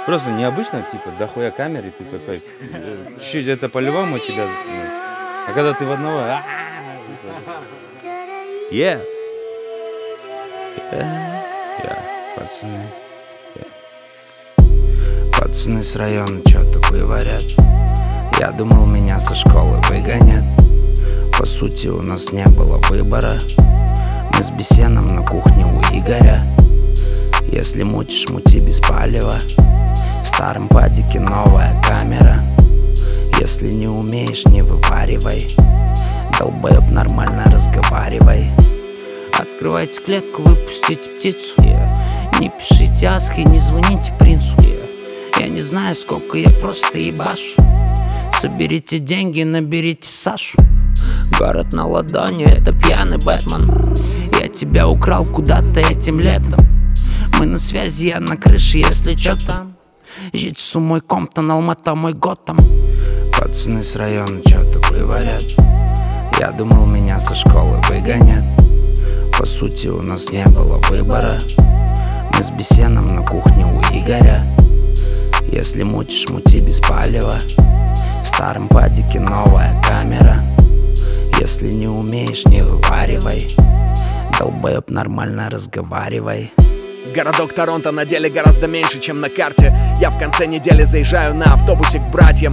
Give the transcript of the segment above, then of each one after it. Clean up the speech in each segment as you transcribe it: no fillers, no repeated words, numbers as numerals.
Просто необычно, типа, дохуя камер, и ты такой, чуть-чуть это по-любому тебя, ну, а когда ты в одного, yeah. Пацаны, пацаны с района что-то говорят. Я думал, меня со школы выгонят. По сути, у нас не было выбора. Мы с Бесеном на кухне у Игоря. Если мутишь, мути без палева. В старом падике новая камера. Если не умеешь, не вываривай. Долбоеб, нормально разговаривай. Открывайте клетку, выпустите птицу. Не пишите аски, не звоните принцу. Я не знаю, сколько я просто ебашу. Соберите деньги, наберите Сашу. Город на ладони, это пьяный Бэтмен. Я тебя украл куда-то этим летом. Мы на связи, я на крыше, если чё там. Жить с умой Комптон, Алмата, мой Готэм. Пацаны с района что-то говорят. Я думал, меня со школы выгонят. По сути, у нас не было выбора. Мы с Бесеном на кухне у Игоря. Если мутишь, мути без палева. В старом падике новая камера. Если не умеешь, не вываривай. Долбоеб, нормально разговаривай. Городок Торонто на деле гораздо меньше, чем на карте. Я в конце недели заезжаю на автобусе к братьям.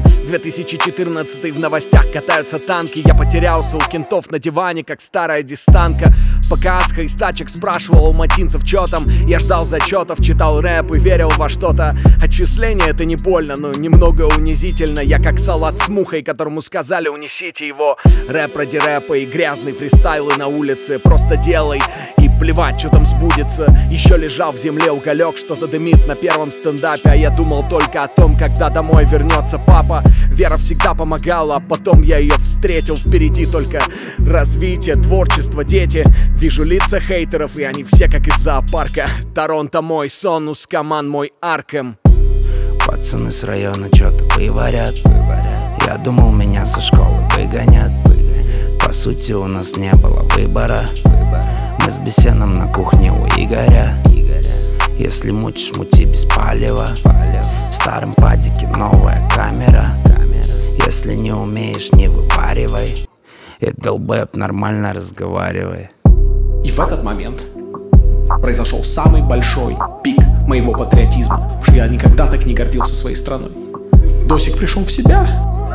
2014 в новостях катаются танки. Я потерялся у кентов на диване, как старая дистанка. Пока Асха из тачек спрашивал у матинцев, чё там, я ждал зачетов, читал рэп и верил во что-то. Отчисление это не больно, но немного унизительно. Я как салат с мухой, которому сказали унесите его. Рэп ради рэпа и грязный фристайлы на улице. Просто делай и плевать, что там сбудется. Еще лежал в земле уголек, что задымит на первом стендапе. А я думал только о том, когда домой вернется папа. Вера всегда помогала, а потом я ее встретил. Впереди только развитие, творчество, дети. Вижу лица хейтеров, и они все как из зоопарка. Торонто мой сон, Ускаман мой Аркем. Пацаны с района что-то говорят. Я думал, меня со школы выгонят. По сути, у нас не было выбора. Мы с Бесеном на кухне у Игоря. Если мутишь, мути без палева. В старом падике новая камера. Если не умеешь, не вываривай. И долбоеб, нормально разговаривай. И в этот момент произошел самый большой пик моего патриотизма, потому что я никогда так не гордился своей страной. Досик пришел в себя.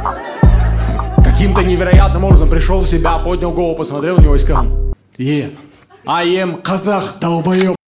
Каким-то невероятным образом пришел в себя, поднял голову, посмотрел на него и сказал: I am казах, долбоеб.